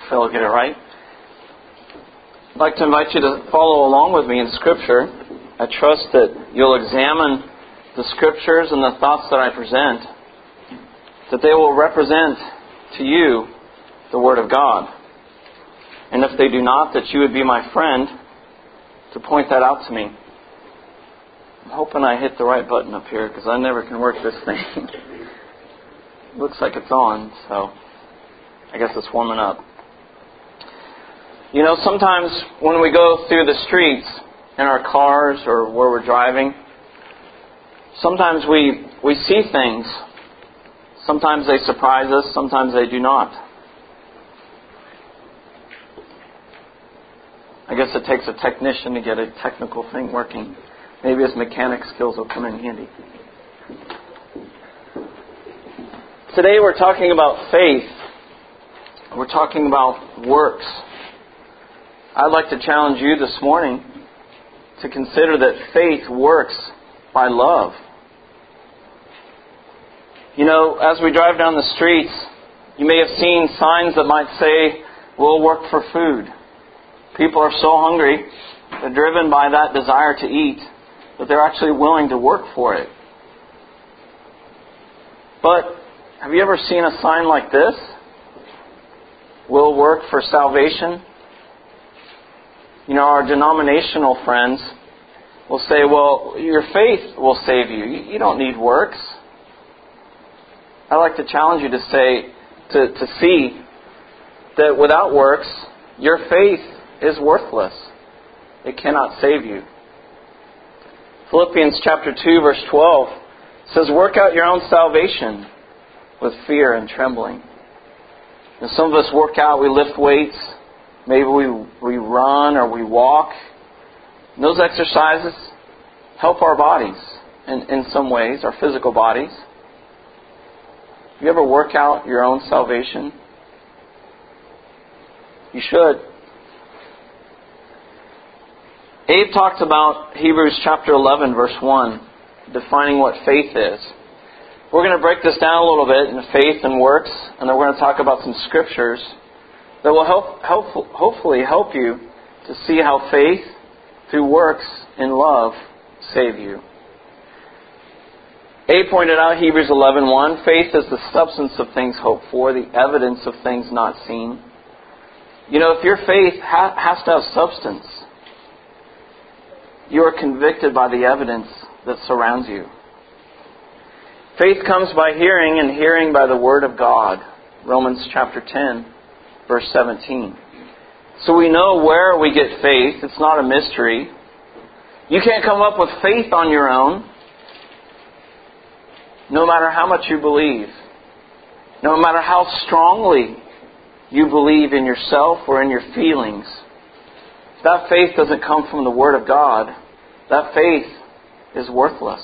Phil will get it right. I'd like to invite you to follow along with me in Scripture. I trust that you'll examine the Scriptures and the thoughts that I present, that they will represent to you the Word of God. And if they do not, that you would be my friend to point that out to me. I'm hoping I hit the right button up here because I never can work this thing. Looks like it's on, so I guess it's warming up. You know, sometimes when we go through the streets in our cars or where we're driving, sometimes we see things. Sometimes they surprise us, sometimes they do not. I guess it takes a technician to get a technical thing working. Maybe his mechanic skills will come in handy. Today we're talking about faith. We're talking about works. I'd like to challenge you this morning to consider that faith works by love. You know, as we drive down the streets, you may have seen signs that might say, "We'll work for food." People are so hungry, they're driven by that desire to eat, that they're actually willing to work for it. But have you ever seen a sign like this? "We'll work for salvation." You know, our denominational friends will say, "Well, your faith will save you. You don't need works." I'd like to challenge you to say, to see that without works, your faith is worthless. It cannot save you. Philippians chapter 2, verse 12 says, "Work out your own salvation with fear and trembling." And some of us work out, we lift weights, maybe we run or we walk. And those exercises help our bodies in some ways, our physical bodies. You ever work out your own salvation? You should. Abe talked about Hebrews chapter 11, verse 1, defining what faith is. We're going to break this down a little bit into faith and works, and then we're going to talk about some scriptures that will hopefully help you to see how faith, through works in love, save you. Abe pointed out Hebrews 11:1, faith is the substance of things hoped for, the evidence of things not seen. You know, if your faith has to have substance, you are convicted by the evidence that surrounds you. Faith comes by hearing, and hearing by the Word of God. Romans chapter 10, verse 17. So we know where we get faith. It's not a mystery. You can't come up with faith on your own, no matter how much you believe. No matter how strongly you believe in yourself or in your feelings. If that faith doesn't come from the Word of God, that faith is worthless.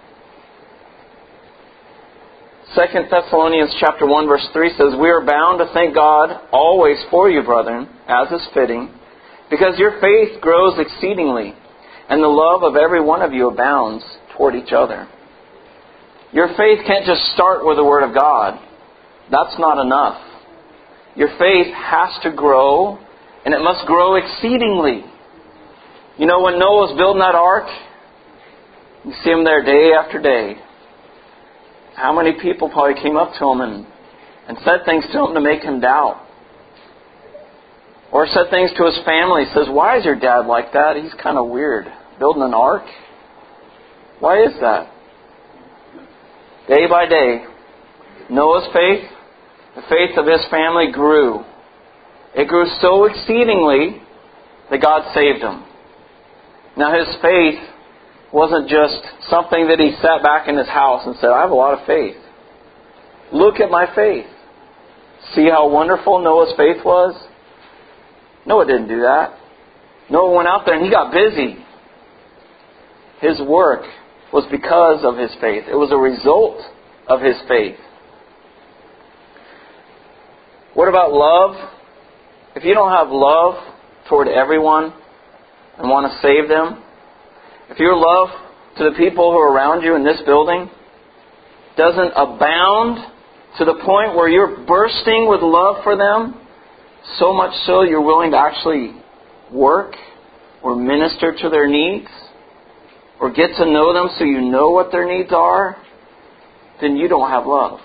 2 Thessalonians chapter 1 verse 3 says, "We are bound to thank God always for you, brethren, as is fitting, because your faith grows exceedingly, and the love of every one of you abounds toward each other." Your faith can't just start with the Word of God. That's not enough. Your faith has to grow, and it must grow exceedingly. You know, when Noah was building that ark, you see him there day after day. How many people probably came up to him and said things to him to make him doubt? Or said things to his family. Says, "Why is your dad like that? He's kind of weird. Building an ark? Why is that?" Day by day, Noah's faith, the faith of his family grew. It grew so exceedingly that God saved him. Now his faith wasn't just something that he sat back in his house and said, "I have a lot of faith. Look at my faith. See how wonderful Noah's faith was?" Noah didn't do that. Noah went out there and he got busy. His work was because of his faith. It was a result of his faith. What about love? If you don't have love toward everyone and want to save them, if your love to the people who are around you in this building doesn't abound to the point where you're bursting with love for them, So much so you're willing to actually work or minister to their needs or get to know them so you know what their needs are, then you don't have love.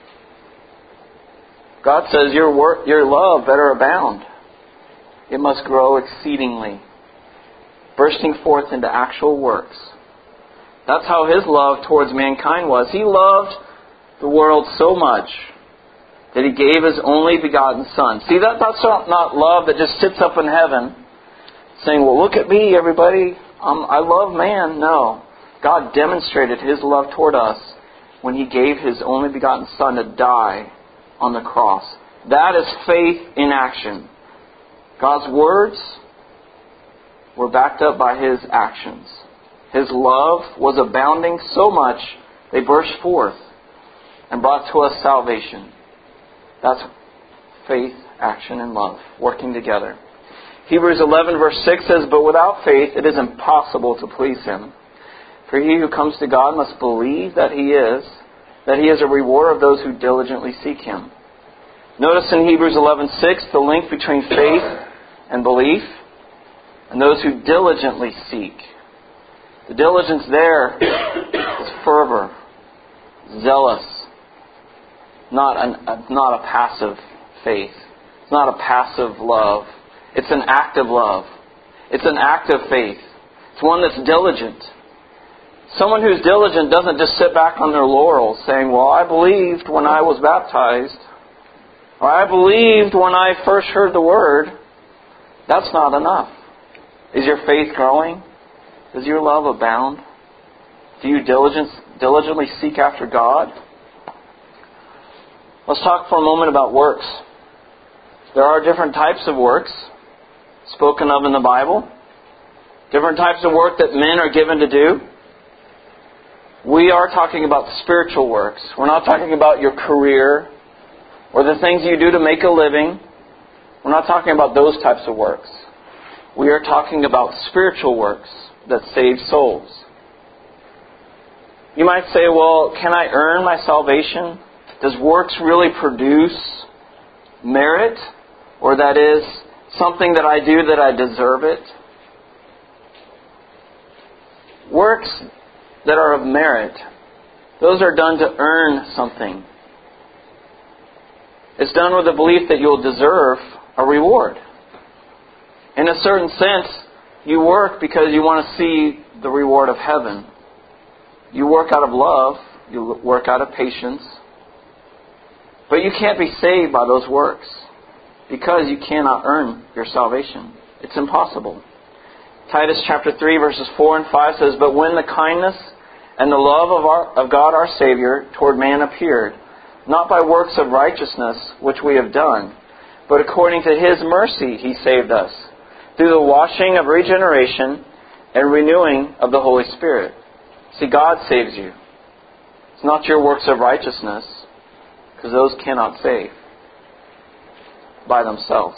God says your love better abound. It must grow exceedingly, bursting forth into actual works. That's how His love towards mankind was. He loved the world so much that He gave His only begotten Son. See, that's not love that just sits up in heaven saying, well, look at me, everybody. I love man. No. God demonstrated His love toward us when He gave His only begotten Son to die on the cross. That is faith in action. God's words were backed up by His actions. His love was abounding so much they burst forth and brought to us salvation. That's faith, action, and love working together. Hebrews 11 verse 6 says, but without faith it is impossible to please Him. For he who comes to God must believe that He is a rewarder of those who diligently seek Him. Notice in Hebrews 11:6 the link between faith and belief and those who diligently seek. The diligence there is fervor, zealous, not a passive faith. It's not a passive love. It's an active love. It's an active faith. It's one that's diligent. Someone who's diligent doesn't just sit back on their laurels saying, well, I believed when I was baptized, or I believed when I first heard the Word. That's not enough. Is your faith growing? Does your love abound? Do you diligently seek after God? Let's talk for a moment about works. There are different types of works spoken of in the Bible. Different types of work that men are given to do. We are talking about spiritual works. We're not talking about your career or the things you do to make a living. We're not talking about those types of works. We are talking about spiritual works that save souls. You might say, well, can I earn my salvation? Does works really produce merit? Or that is something that I do that I deserve it? Works that are of merit, those are done to earn something. It's done with the belief that you'll deserve a reward. In a certain sense, you work because you want to see the reward of heaven. You work out of love. You work out of patience. But you can't be saved by those works because you cannot earn your salvation. It's impossible. Titus chapter 3 verses 4 and 5 says, but when the kindness and the love of God our Savior toward man appeared, not by works of righteousness which we have done, but according to His mercy He saved us, through the washing of regeneration and renewing of the Holy Spirit. See, God saves you. It's not your works of righteousness, because those cannot save by themselves.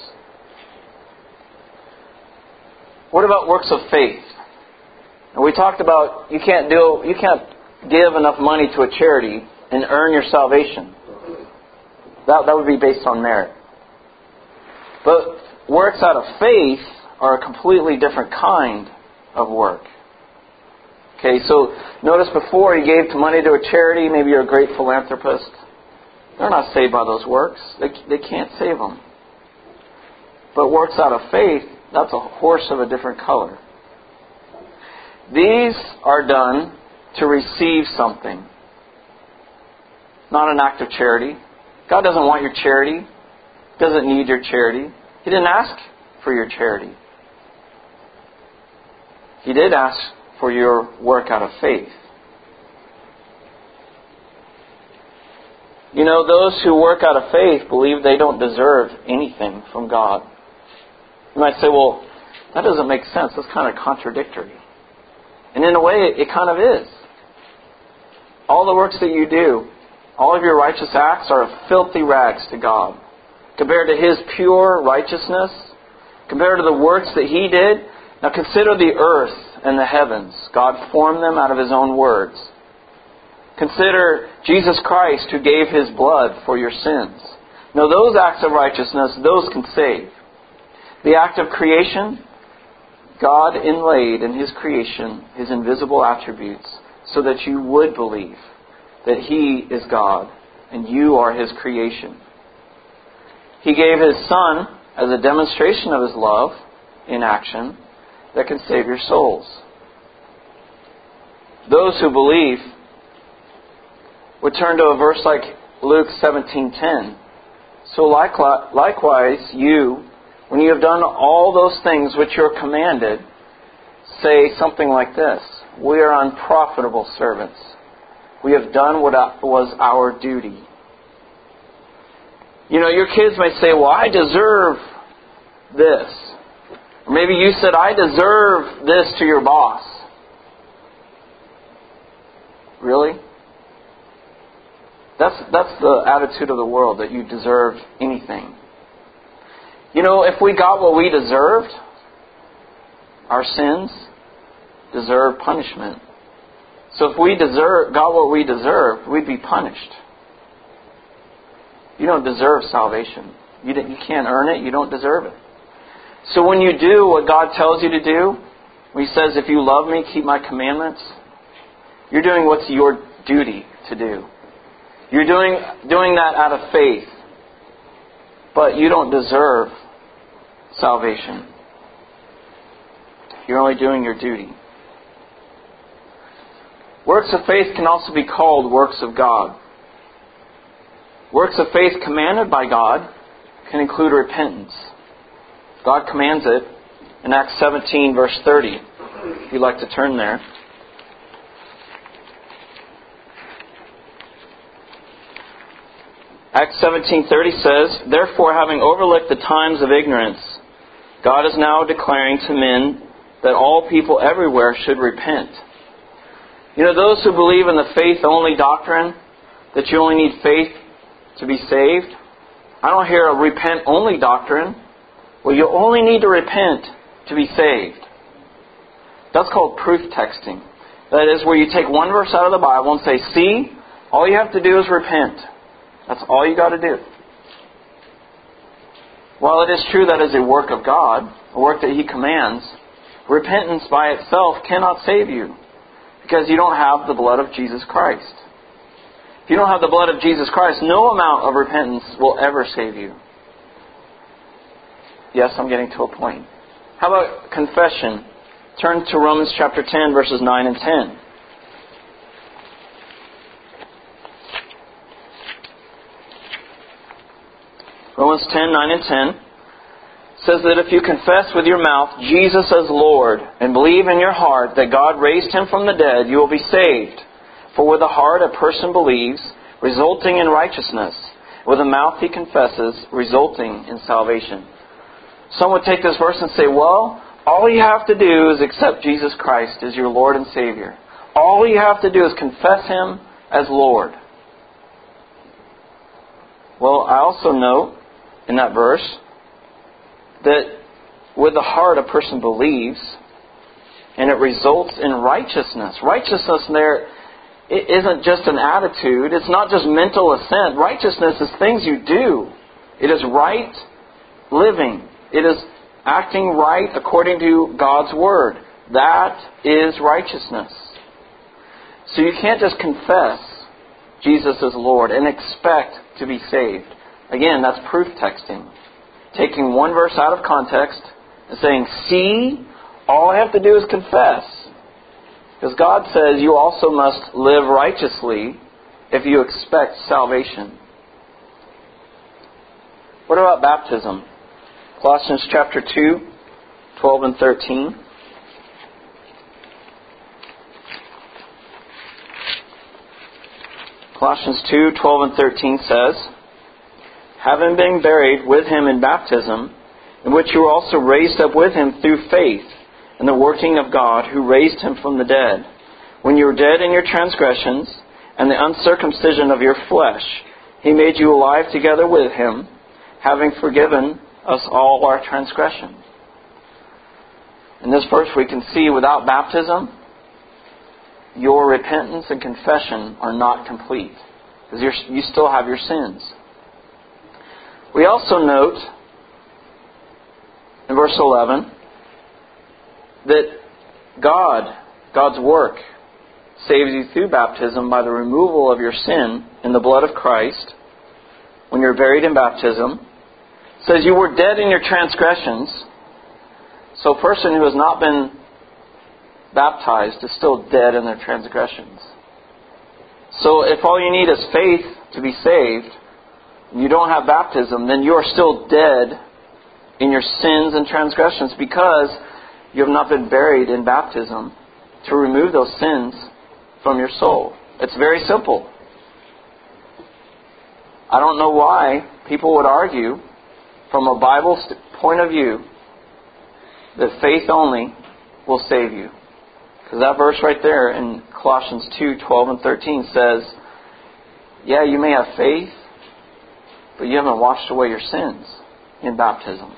What about works of faith? And we talked about you can't give enough money to a charity and earn your salvation. That would be based on merit. But works out of faith are a completely different kind of work. Okay, so notice before you gave money to a charity, maybe you're a great philanthropist. They're not saved by those works. They can't save them. But works out of faith, that's a horse of a different color. These are done to receive something. Not an act of charity. God doesn't want your charity. He doesn't need your charity. He didn't ask for your charity. He did ask for your work out of faith. You know, those who work out of faith believe they don't deserve anything from God. You might say, well, that doesn't make sense. That's kind of contradictory. And in a way, it kind of is. All the works that you do, all of your righteous acts are filthy rags to God. Compared to His pure righteousness, compared to the works that He did. Now consider the earth and the heavens. God formed them out of His own words. Consider Jesus Christ who gave His blood for your sins. No, those acts of righteousness, those can save. The act of creation, God inlaid in His creation His invisible attributes so that you would believe that He is God and you are His creation. He gave His Son as a demonstration of His love in action that can save your souls. Those who believe would turn to a verse like Luke 17:10. So likewise you, when you have done all those things which you are commanded, say something like this: we are unprofitable servants. We have done what was our duty. You know, your kids may say, well, I deserve this. Or maybe you said, I deserve this to your boss. Really? That's the attitude of the world, that you deserve anything. You know, if we got what we deserved, our sins deserve punishment. So if we got what we deserved, we'd be punished. You don't deserve salvation. You can't earn it. You don't deserve it. So when you do what God tells you to do, when He says, if you love me, keep my commandments, you're doing what's your duty to do. You're doing that out of faith. But you don't deserve salvation. You're only doing your duty. Works of faith can also be called works of God. Works of faith commanded by God can include repentance. God commands it in Acts 17, verse 30. If you'd like to turn there. Acts 17:30 says, therefore, having overlooked the times of ignorance, God is now declaring to men that all people everywhere should repent. You know, those who believe in the faith-only doctrine, that you only need faith to be saved, I don't hear a repent-only doctrine. Well, you only need to repent to be saved. That's called proof texting. That is where you take one verse out of the Bible and say, see, all you have to do is repent. That's all you got to do. While it is true that is a work of God, a work that He commands, repentance by itself cannot save you because you don't have the blood of Jesus Christ. If you don't have the blood of Jesus Christ, no amount of repentance will ever save you. Yes, I'm getting to a point. How about confession? Turn to Romans chapter 10, verses 9 and 10. Romans 10, 9 and 10 says that if you confess with your mouth Jesus as Lord and believe in your heart that God raised Him from the dead, you will be saved. For with the heart a person believes, resulting in righteousness. With the mouth he confesses, resulting in salvation. Some would take this verse and say, well, all you have to do is accept Jesus Christ as your Lord and Savior. All you have to do is confess Him as Lord. Well, I also note in that verse that with the heart a person believes and it results in righteousness. Righteousness there, it isn't just an attitude. It's not just mental assent. Righteousness is things you do. It is right living. It is acting right according to God's Word. That is righteousness. So you can't just confess Jesus as Lord and expect to be saved. Again, that's proof texting. Taking one verse out of context and saying, see, all I have to do is confess. Because God says you also must live righteously if you expect salvation. What about baptism? Colossians chapter 2, 12 and 13. Colossians 2, 12 and 13 says, having been buried with Him in baptism, in which you were also raised up with Him through faith in the working of God who raised Him from the dead, when you were dead in your transgressions and the uncircumcision of your flesh, He made you alive together with Him, having forgiven us all our transgression. In this verse we can see without baptism, your repentance and confession are not complete, because you still have your sins. We also note in verse 11 that God's work, saves you through baptism by the removal of your sin in the blood of Christ when you're buried in baptism. It says you were dead in your transgressions. So a person who has not been baptized is still dead in their transgressions. So if all you need is faith to be saved, and you don't have baptism, then you are still dead in your sins and transgressions because you have not been buried in baptism to remove those sins from your soul. It's very simple. I don't know why people would argue from a Bible point of view that faith only will save you. Because that verse right there in Colossians 2:12 and 13 says, yeah, you may have faith, but you haven't washed away your sins in baptism.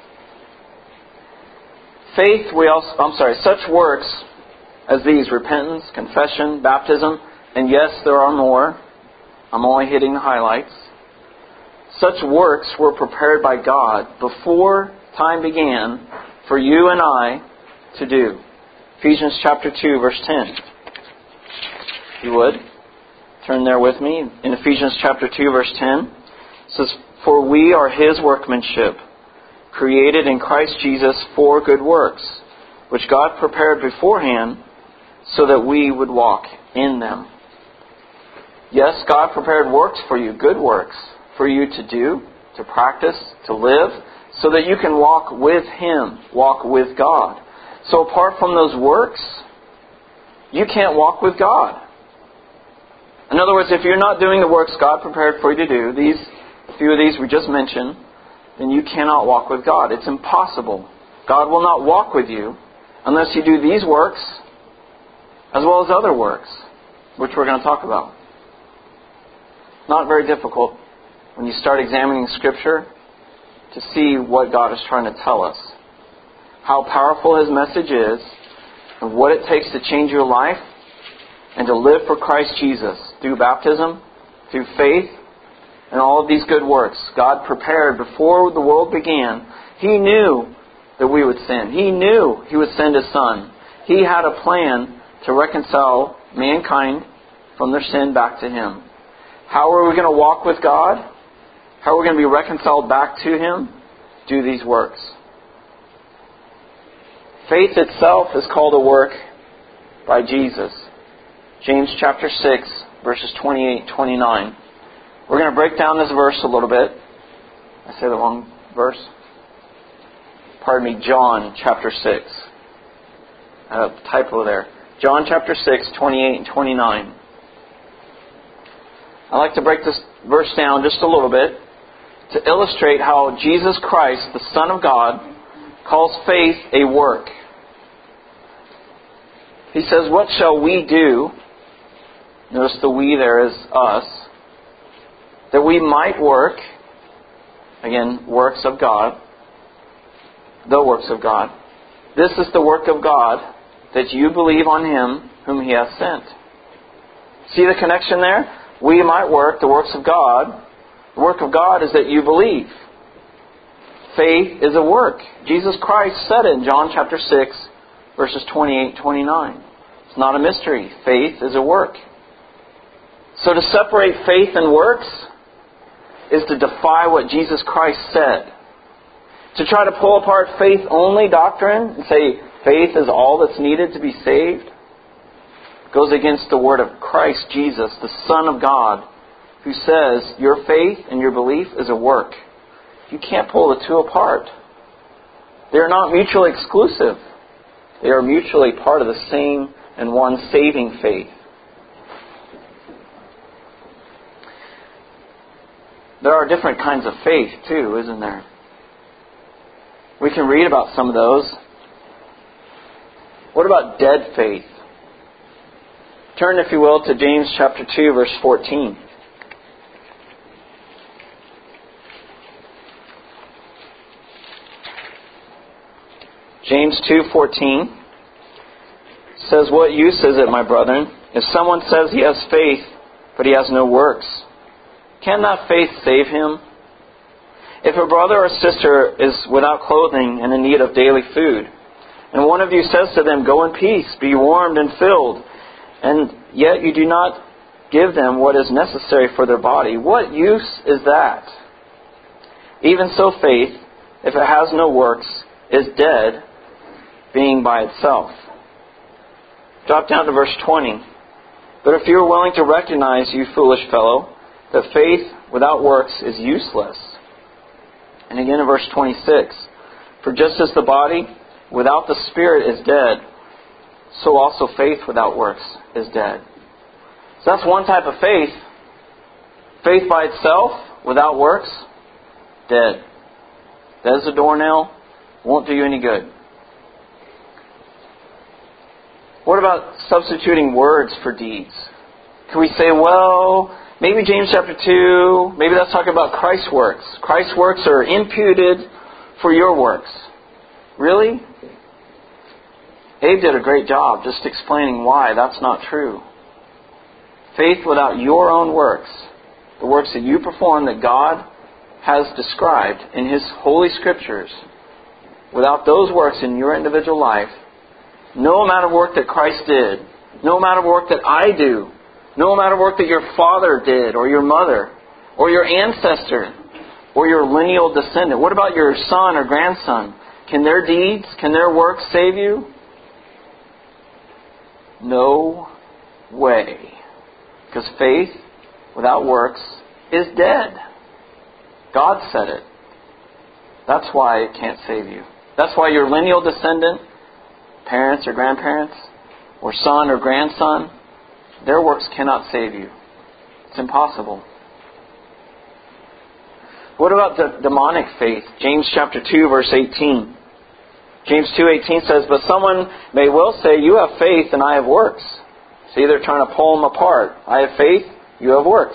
Such works as these, repentance, confession, baptism, and yes, there are more. I'm only hitting the highlights. Such works were prepared by God before time began for you and I to do. Ephesians chapter 2, verse 10. If you would, turn there with me. In Ephesians chapter 2, verse 10, it says, for we are His workmanship, created in Christ Jesus for good works, which God prepared beforehand so that we would walk in them. Yes, God prepared works for you, good works, for you to do, to practice, to live, so that you can walk with Him, walk with God. So apart from those works, you can't walk with God. In other words, if you're not doing the works God prepared for you to do, a few of these we just mentioned, then you cannot walk with God. It's impossible. God will not walk with you unless you do these works as well as other works, which we're going to talk about. Not very difficult when you start examining Scripture to see what God is trying to tell us. How powerful His message is and what it takes to change your life and to live for Christ Jesus through baptism, through faith, and all of these good works. God prepared before the world began. He knew that we would sin. He knew He would send His Son. He had a plan to reconcile mankind from their sin back to Him. How are we going to walk with God? How are we going to be reconciled back to Him? Do these works. Faith itself is called a work by Jesus. James chapter 6, verses 28-29. We're going to break down this verse a little bit. I say the wrong verse. Pardon me, John chapter 6. I have a typo there. John chapter 6, 28 and 29. I'd like to break this verse down just a little bit to illustrate how Jesus Christ, the Son of God, calls faith a work. He says, what shall we do? Notice the we there is us. That we might work. Again, works of God. The works of God. This is the work of God, that you believe on Him whom He hath sent. See the connection there? We might work the works of God. The work of God is that you believe. Faith is a work. Jesus Christ said it in John chapter 6, verses 28-29. It's not a mystery. Faith is a work. So to separate faith and works is to defy what Jesus Christ said. To try to pull apart faith-only doctrine and say faith is all that's needed to be saved goes against the word of Christ Jesus, the Son of God, who says your faith and your belief is a work. You can't pull the two apart. They are not mutually exclusive. They are mutually part of the same and one saving faith. There are different kinds of faith too, isn't there? We can read about some of those. What about dead faith? Turn, if you will, to James chapter 2, verse 14. James 2:14 says, what use is it, my brethren, if someone says he has faith, but he has no works? Can that faith save him? If a brother or sister is without clothing and in need of daily food, and one of you says to them, "Go in peace, be warmed and filled," and yet you do not give them what is necessary for their body, what use is that? Even so faith, if it has no works, is dead, being by itself. Drop down to verse 20. But if you are willing to recognize, you foolish fellow, that faith without works is useless. And again in verse 26. For just as the body without the Spirit is dead, so also faith without works is dead. So that's one type of faith. Faith by itself, without works, dead. Dead as a doornail, won't do you any good. What about substituting words for deeds? Can we say, well, maybe James chapter 2, maybe that's talking about Christ's works. Christ's works are imputed for your works. Really? Abe did a great job just explaining why that's not true. Faith without your own works, the works that you perform that God has described in His Holy Scriptures, without those works in your individual life, no amount of work that Christ did, no amount of work that I do, no amount of work that your father did, or your mother, or your ancestor, or your lineal descendant. What about your son or grandson? Can their deeds, can their works save you? No way. Because faith without works is dead. God said it. That's why it can't save you. That's why your lineal descendant, parents or grandparents, or son or grandson, their works cannot save you. It's impossible. What about the demonic faith? James chapter 2, verse 18. James 2:18 says, but someone may well say, you have faith and I have works. See, they're trying to pull them apart. I have faith, you have works.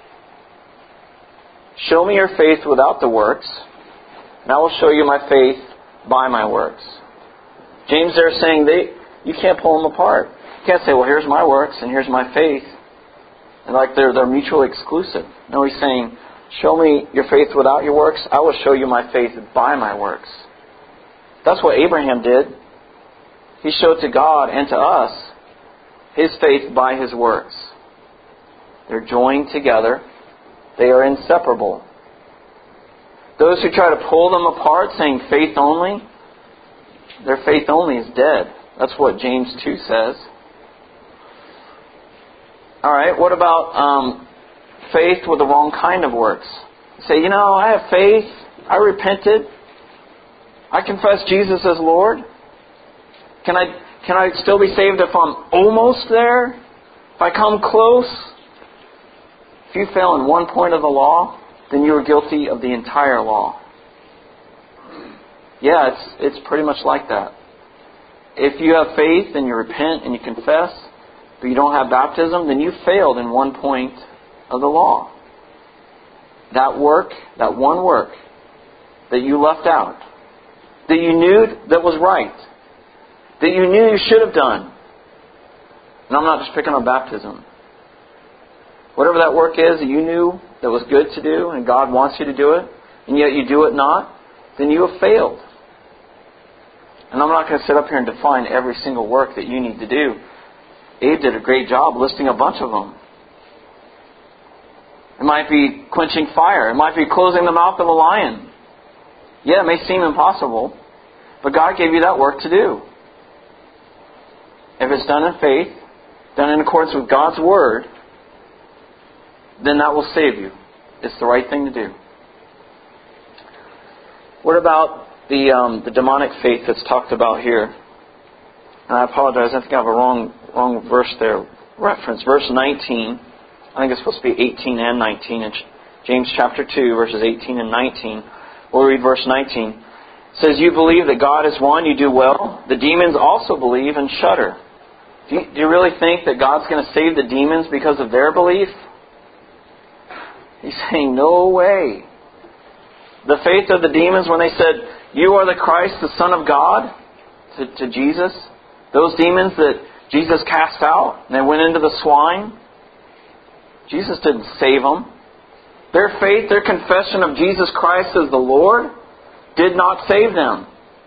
Show me your faith without the works, and I will show you my faith by my works. James there is saying you can't pull them apart. You can't say, well, here's my works and here's my faith. And like they're mutually exclusive. No, he's saying, show me your faith without your works, I will show you my faith by my works. That's what Abraham did. He showed to God and to us his faith by his works. They're joined together. They are inseparable. Those who try to pull them apart, saying faith only, their faith only is dead. That's what James 2 says. Alright, what about faith with the wrong kind of works? You say, I have faith. I repented. I confess Jesus as Lord. Can I still be saved if I'm almost there? If I come close? If you fail in one point of the law, then you are guilty of the entire law. Yeah, it's pretty much like that. If you have faith and you repent and you confess, but you don't have baptism, then you failed in one point of the law. That work, that one work that you left out, that you knew that was right, that you knew you should have done. And I'm not just picking on baptism. Whatever that work is that you knew that was good to do and God wants you to do it, and yet you do it not, then you have failed. And I'm not going to sit up here and define every single work that you need to do. Abe did a great job listing a bunch of them. It might be quenching fire. It might be closing the mouth of a lion. Yeah, it may seem impossible, but God gave you that work to do. If it's done in faith, done in accordance with God's Word, then that will save you. It's the right thing to do. What about the demonic faith that's talked about here? And I apologize, I think I have a wrong verse there. Reference, verse 19. I think it's supposed to be 18 and 19 in James chapter 2, verses 18 and 19. We'll read verse 19. It says, you believe that God is one, you do well. The demons also believe and shudder. Do you really think that God's going to save the demons because of their belief? He's saying, no way. The faith of the demons when they said, you are the Christ, the Son of God, to Jesus. Those demons that Jesus cast out and they went into the swine. Jesus didn't save them. Their faith, their confession of Jesus Christ as the Lord, did not save them.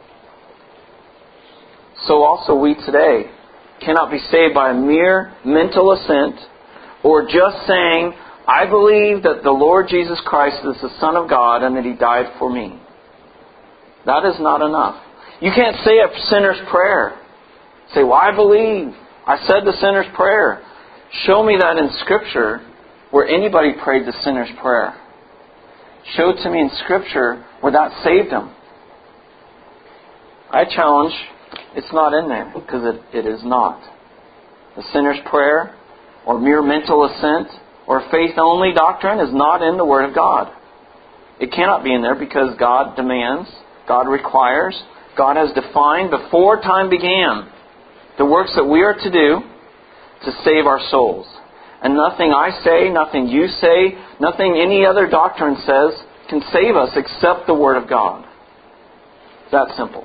So also we today cannot be saved by a mere mental assent or just saying, I believe that the Lord Jesus Christ is the Son of God and that He died for me. That is not enough. You can't say a sinner's prayer. Say, well, I believe. I said the sinner's prayer. Show me that in Scripture where anybody prayed the sinner's prayer. Show it to me in Scripture where that saved them. I challenge, it's not in there, because it is not. The sinner's prayer, or mere mental assent, or faith-only doctrine is not in the Word of God. It cannot be in there because God demands, God requires, God has defined before time began the works that we are to do to save our souls. And nothing I say, nothing you say, nothing any other doctrine says can save us except the Word of God. It's that simple.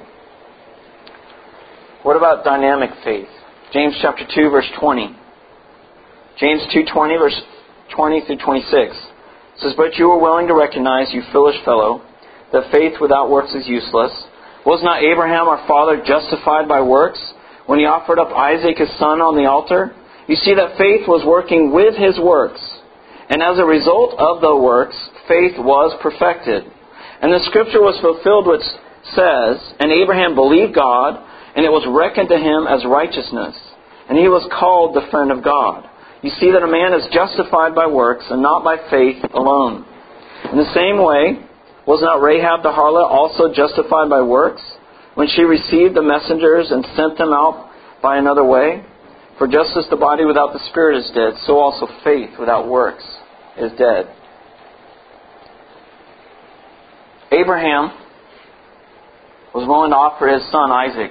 What about dynamic faith? James chapter 2, verse 20. James 2:20, verse 20 through 26. Says, but you are willing to recognize, you foolish fellow, that faith without works is useless. Was not Abraham our father justified by works when he offered up Isaac his son on the altar? You see that faith was working with his works. And as a result of the works, faith was perfected. And the Scripture was fulfilled which says, and Abraham believed God, and it was reckoned to him as righteousness. And he was called the friend of God. You see that a man is justified by works and not by faith alone. In the same way, was not Rahab the harlot also justified by works when she received the messengers and sent them out by another way? For just as the body without the spirit is dead, so also faith without works is dead. Abraham was willing to offer his son Isaac.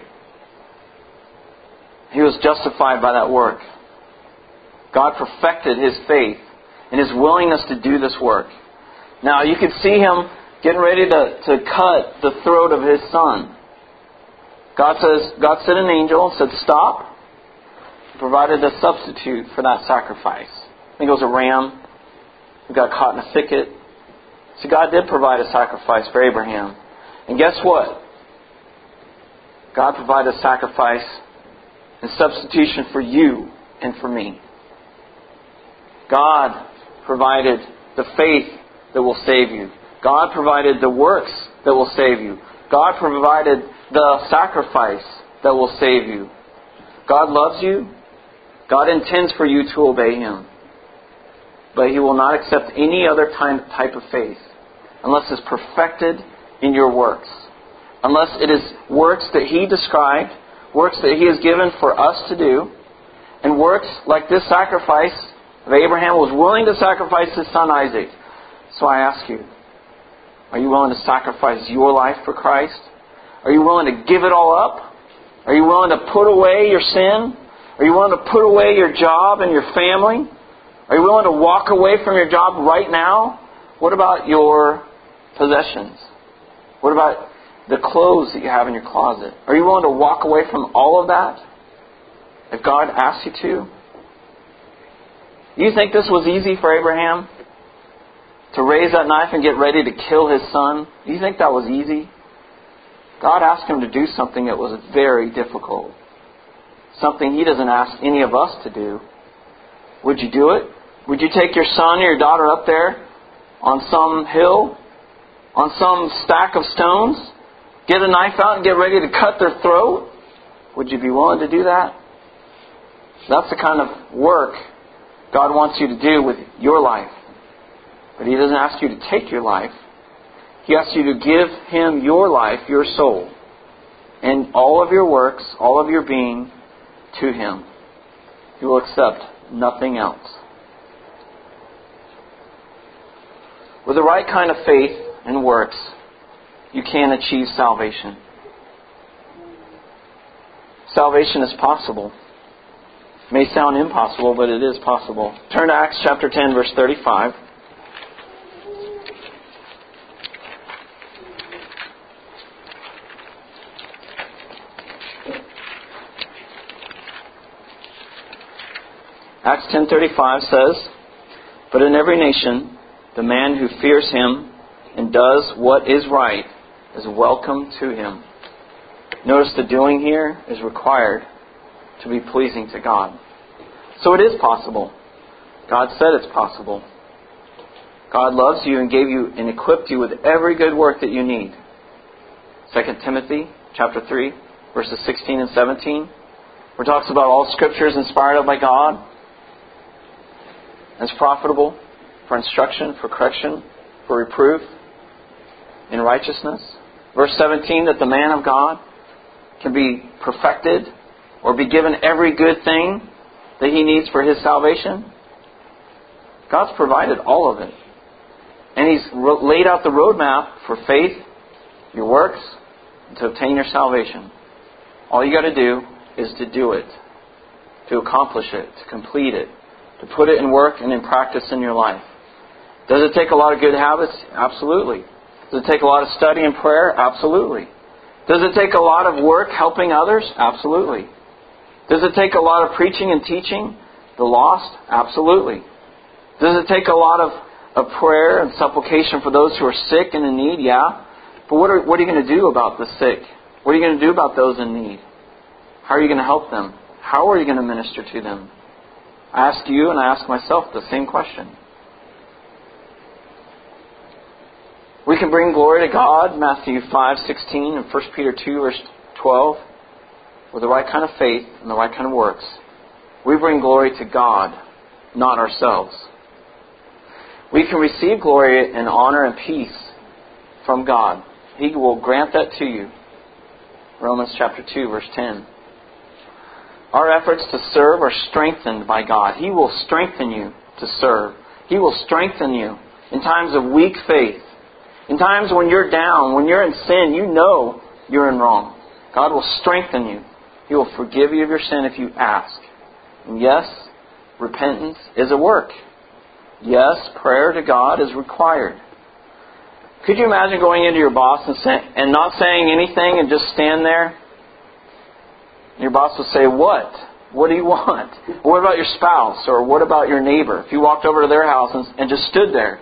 He was justified by that work. God perfected his faith and his willingness to do this work. Now you could see him getting ready to cut the throat of his son. God sent an angel and said, stop. He provided a substitute for that sacrifice. I think it was a ram who got caught in a thicket. So God did provide a sacrifice for Abraham. And guess what? God provided a sacrifice in substitution for you and for me. God provided the faith that will save you. God provided the works that will save you. God provided the sacrifice that will save you. God loves you. God intends for you to obey Him. But He will not accept any other type of faith unless it's perfected in your works. Unless it is works that He described, works that He has given for us to do, and works like this sacrifice of Abraham was willing to sacrifice his son Isaac. So I ask you, are you willing to sacrifice your life for Christ? Are you willing to give it all up? Are you willing to put away your sin? Are you willing to put away your job and your family? Are you willing to walk away from your job right now? What about your possessions? What about the clothes that you have in your closet? Are you willing to walk away from all of that if God asks you to? Do you think this was easy for Abraham? To raise that knife and get ready to kill his son? Do you think that was easy? God asked him to do something that was very difficult. Something He doesn't ask any of us to do. Would you do it? Would you take your son or your daughter up there on some hill, on some stack of stones, get a knife out and get ready to cut their throat? Would you be willing to do that? That's the kind of work God wants you to do with your life. But He doesn't ask you to take your life. He asks you to give Him your life, your soul, and all of your works, all of your being, to Him. He will accept nothing else. With the right kind of faith and works, you can achieve salvation. Salvation is possible. It may sound impossible, but it is possible. Turn to Acts chapter 10, verse 35. Acts 10:35 says, but in every nation The man who fears Him and does what is right is welcome to Him. Notice the doing here is required to be pleasing to God. So it is possible. God said it's possible. God loves you and gave you and equipped you with every good work that you need. 2 Timothy chapter 3, verses 16 and 17, where it talks about all Scripture is inspired by God. And it's profitable for instruction, for correction, for reproof in righteousness. Verse 17, that the man of God can be perfected or be given every good thing that he needs for his salvation. God's provided all of it. And He's laid out the roadmap for faith, your works, and to obtain your salvation. All you got to do is to do it, to accomplish it, to complete it, to put it in work and in practice in your life. Does it take a lot of good habits? Absolutely. Does it take a lot of study and prayer? Absolutely. Does it take a lot of work helping others? Absolutely. Does it take a lot of preaching and teaching the lost? Absolutely. Does it take a lot of prayer and supplication for those who are sick and in need? Yeah. But what are you going to do about the sick? What are you going to do about those in need? How are you going to help them? How are you going to minister to them? I ask you and I ask myself the same question. We can bring glory to God, Matthew 5:16 and 1 Peter 2, verse 12, with the right kind of faith and the right kind of works. We bring glory to God, not ourselves. We can receive glory and honor and peace from God. He will grant that to you. Romans chapter 2, verse 10. Our efforts to serve are strengthened by God. He will strengthen you to serve. He will strengthen you in times of weak faith. In times when you're down, when you're in sin, you know you're in wrong. God will strengthen you. He will forgive you of your sin if you ask. And yes, repentance is a work. Yes, prayer to God is required. Could you imagine going into your boss and not saying anything and just stand there? Your boss would say, "What? What do you want? What about your spouse? Or what about your neighbor?" If you walked over to their house and just stood there.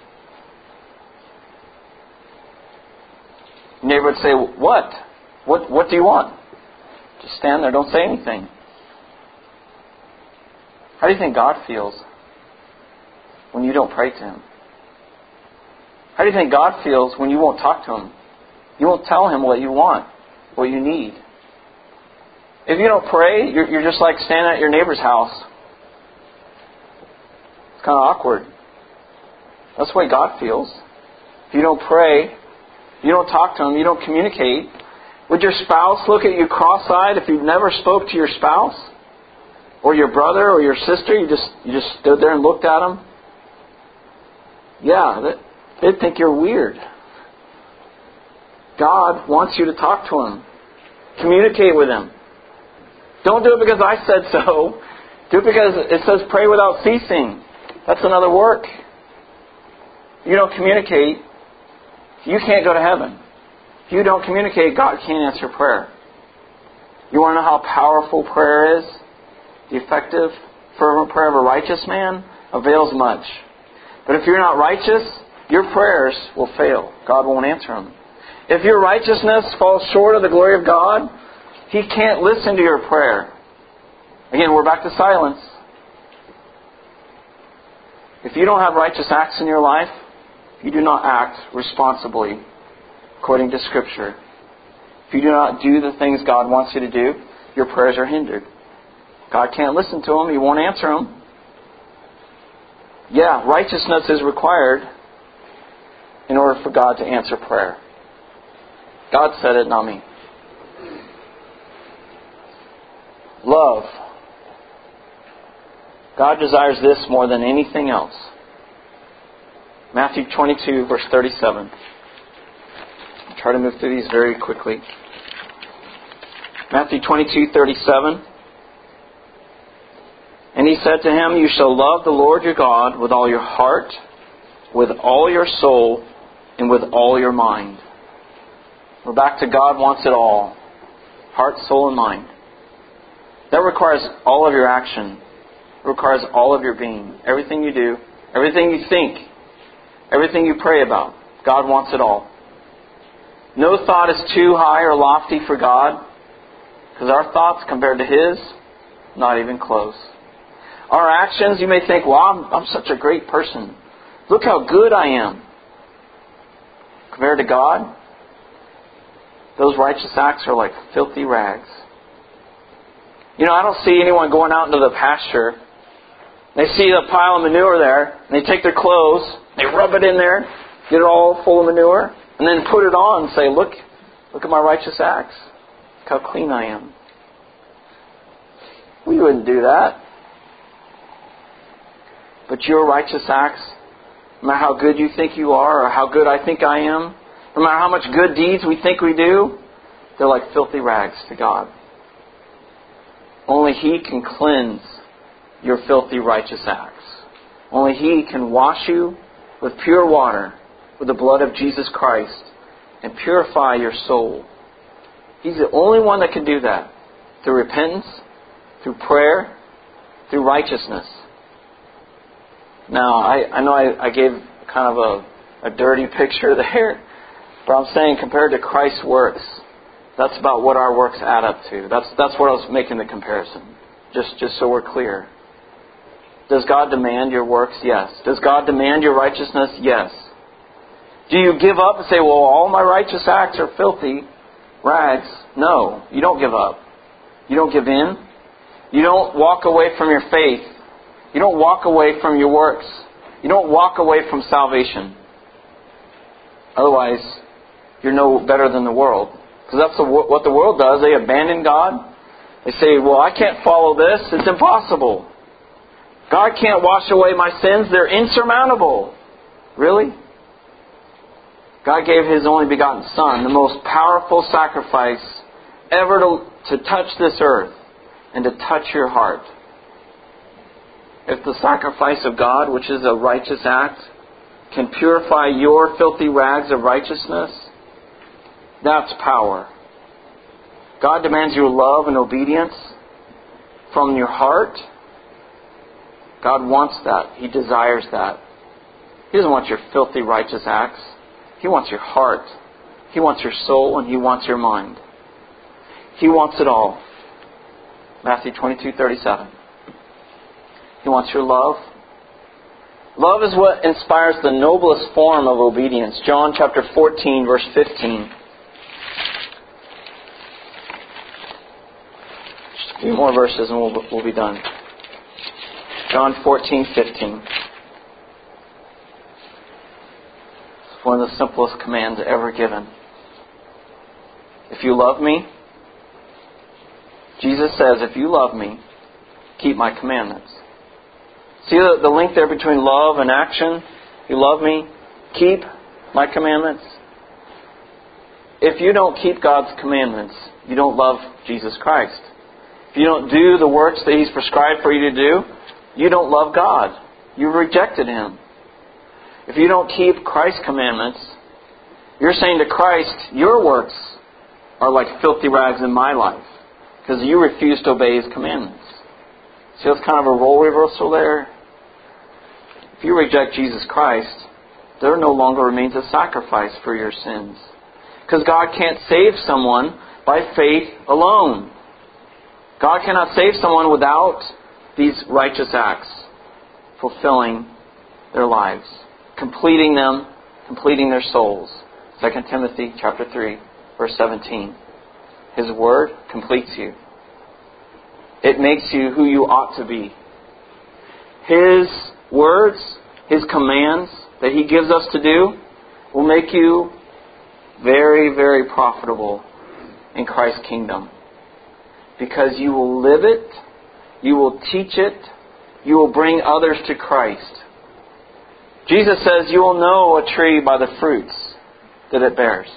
Your neighbor would say, "What? What do you want?" Just stand there, don't say anything. How do you think God feels when you don't pray to Him? How do you think God feels when you won't talk to Him? You won't tell Him what you want, what you need. If you don't pray, you're just like standing at your neighbor's house. It's kind of awkward. That's the way God feels. If you don't pray, you don't talk to Him, you don't communicate. Would your spouse look at you cross-eyed if you've never spoke to your spouse? Or your brother or your sister, you just stood there and looked at them? Yeah, they'd think you're weird. God wants you to talk to Him. Communicate with Him. Don't do it because I said so. Do it because it says pray without ceasing. That's another work. If you don't communicate, you can't go to heaven. If you don't communicate, God can't answer prayer. You want to know how powerful prayer is? The effective, fervent prayer of a righteous man avails much. But if you're not righteous, your prayers will fail. God won't answer them. If your righteousness falls short of the glory of God, He can't listen to your prayer. Again, we're back to silence. If you don't have righteous acts in your life, if you do not act responsibly according to Scripture, if you do not do the things God wants you to do, your prayers are hindered. God can't listen to them. He won't answer them. Yeah, righteousness is required in order for God to answer prayer. God said it, not me. Love. God desires this more than anything else. Matthew 22, verse 37. I'll try to move through these very quickly. Matthew 22:37. And He said to him, "You shall love the Lord your God with all your heart, with all your soul, and with all your mind." We're back to God wants it all. Heart, soul, and mind. That requires all of your action. It requires all of your being. Everything you do, everything you think. Everything you pray about, God wants it all. No thought is too high or lofty for God, because our thoughts compared to His, not even close. Our actions, you may think, well, I'm such a great person. Look how good I am. Compared to God, those righteous acts are like filthy rags. I don't see anyone going out into the pasture. They see a pile of manure there, and they take their clothes, they rub it in there, get it all full of manure, and then put it on and say, look at my righteous acts. Look how clean I am. We wouldn't do that. But your righteous acts, no matter how good you think you are or how good I think I am, no matter how much good deeds we think we do, they're like filthy rags to God. Only He can cleanse your filthy righteous acts. Only He can wash you with pure water, with the blood of Jesus Christ, and purify your soul. He's the only one that can do that. Through repentance, through prayer, through righteousness. Now, I know I gave kind of a dirty picture there, but I'm saying compared to Christ's works, that's about what our works add up to. That's what I was making the comparison. Just so we're clear. Does God demand your works? Yes. Does God demand your righteousness? Yes. Do you give up and say, well, all my righteous acts are filthy rags? No, you don't give up. You don't give in. You don't walk away from your faith. You don't walk away from your works. You don't walk away from salvation. Otherwise, you're no better than the world. Because that's what the world does. They abandon God. They say, well, I can't follow this. It's impossible. God can't wash away my sins. They're insurmountable. Really? God gave His only begotten Son, the most powerful sacrifice ever to touch this earth and to touch your heart. If the sacrifice of God, which is a righteous act, can purify your filthy rags of righteousness, that's power. God demands your love and obedience from your heart. God wants that. He desires that. He doesn't want your filthy righteous acts. He wants your heart. He wants your soul, and He wants your mind. He wants it all. Matthew 22:37. He wants your love. Love is what inspires the noblest form of obedience. John chapter 14, verse 15. Just a few more verses and we'll be done. John 14:15. It's one of the simplest commands ever given. If you love me, Jesus says, if you love me, keep my commandments. See the link there between love and action? You love me, keep my commandments. If you don't keep God's commandments, you don't love Jesus Christ. If you don't do the works that He's prescribed for you to do, you don't love God. You've rejected Him. If you don't keep Christ's commandments, you're saying to Christ, your works are like filthy rags in my life because you refuse to obey His commandments. See, that's kind of a role reversal there. If you reject Jesus Christ, there no longer remains a sacrifice for your sins. Because God can't save someone by faith alone. God cannot save someone without these righteous acts fulfilling their lives, completing them, completing their souls. 2 Timothy chapter 3, verse 17. His Word completes you. It makes you who you ought to be. His words, His commands that He gives us to do will make you very, very profitable in Christ's kingdom. Because you will live it, you will teach it, you will bring others to Christ. Jesus says you will know a tree by the fruits that it bears.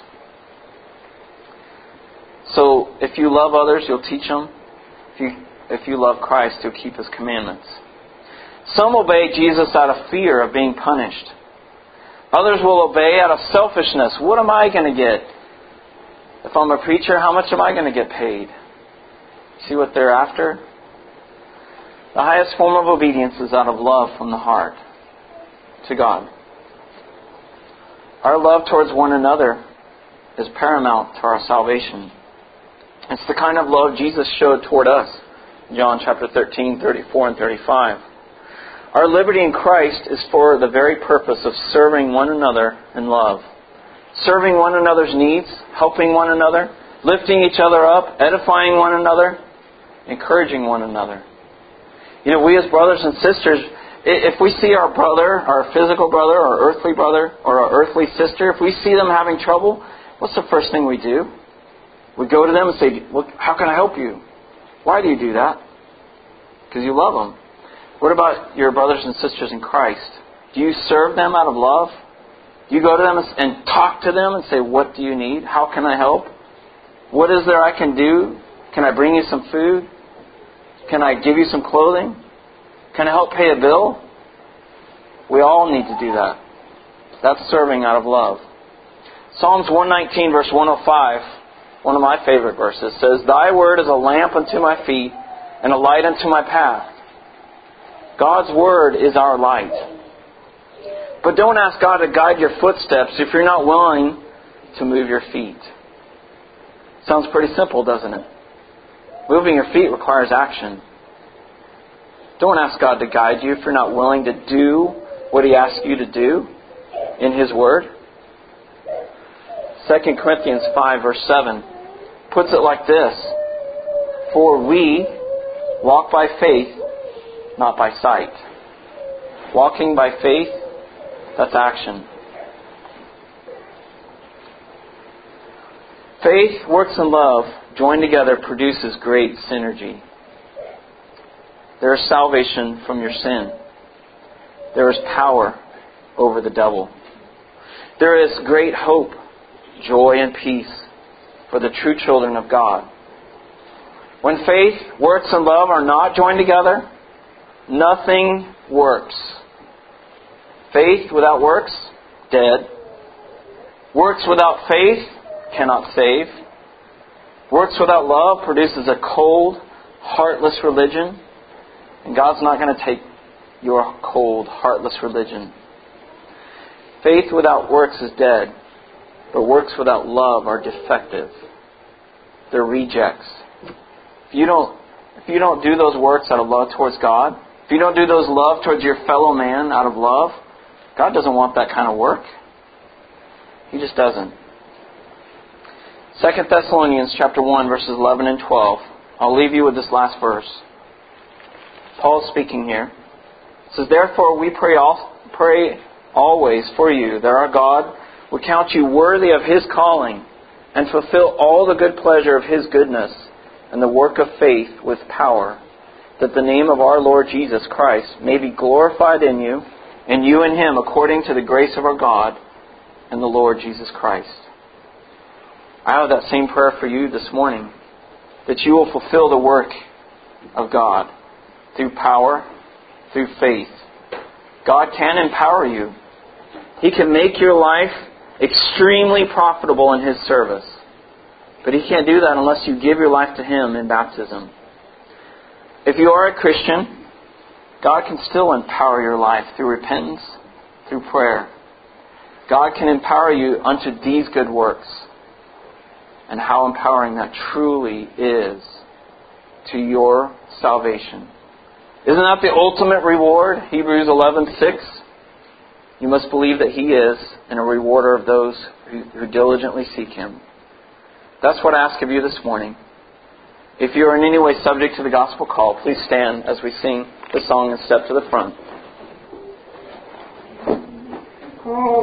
So if you love others, you'll teach them. If you love Christ, you'll keep His commandments. Some obey Jesus out of fear of being punished. Others will obey out of selfishness. What am I going to get? If I'm a preacher, how much am I going to get paid? See what they're after? The highest form of obedience is out of love from the heart to God. Our love towards one another is paramount to our salvation. It's the kind of love Jesus showed toward us. John chapter 13, 34 and 35. Our liberty in Christ is for the very purpose of serving one another in love. Serving one another's needs, helping one another, lifting each other up, edifying one another, encouraging one another. We as brothers and sisters, if we see our brother, our physical brother, our earthly brother, or our earthly sister, if we see them having trouble, what's the first thing we do? We go to them and say, "Well, how can I help you?" Why do you do that? Because you love them. What about your brothers and sisters in Christ? Do you serve them out of love? Do you go to them and talk to them and say, "What do you need? How can I help? What is there I can do? Can I bring you some food? Can I give you some clothing? Can I help pay a bill?" We all need to do that. That's serving out of love. Psalms 119 verse 105, one of my favorite verses, says, "Thy word is a lamp unto my feet and a light unto my path." God's word is our light. But don't ask God to guide your footsteps if you're not willing to move your feet. Sounds pretty simple, doesn't it? Moving your feet requires action. Don't ask God to guide you if you're not willing to do what He asks you to do in His Word. 2 Corinthians 5 verse 7 puts it like this: "For we walk by faith, not by sight." Walking by faith, that's action. Faith, works, and love joined together produces great synergy. There is salvation from your sin. There is power over the devil. There is great hope, joy, and peace for the true children of God. When faith, works, and love are not joined together, nothing works. Faith without works, dead. Works without faith cannot save. Works without love produces a cold, heartless religion. And God's not going to take your cold, heartless religion. Faith without works is dead. But works without love are defective. They're rejects. If you don't do those works out of love towards God, if you don't do those love towards your fellow man out of love, God doesn't want that kind of work. He just doesn't. 2 Thessalonians chapter 1, verses 11 and 12. I'll leave you with this last verse. Paul's speaking here. It says, "Therefore we pray always for you, that our God will count you worthy of His calling, and fulfill all the good pleasure of His goodness, and the work of faith with power, that the name of our Lord Jesus Christ may be glorified in you, and you in Him, according to the grace of our God and the Lord Jesus Christ." I have that same prayer for you this morning, that you will fulfill the work of God through power, through faith. God can empower you. He can make your life extremely profitable in His service. But He can't do that unless you give your life to Him in baptism. If you are a Christian, God can still empower your life through repentance, through prayer. God can empower you unto these good works. And how empowering that truly is to your salvation. Isn't that the ultimate reward? Hebrews 11:6. You must believe that He is, and a rewarder of those who diligently seek Him. That's what I ask of you this morning. If you are in any way subject to the gospel call, please stand as we sing the song and step to the front.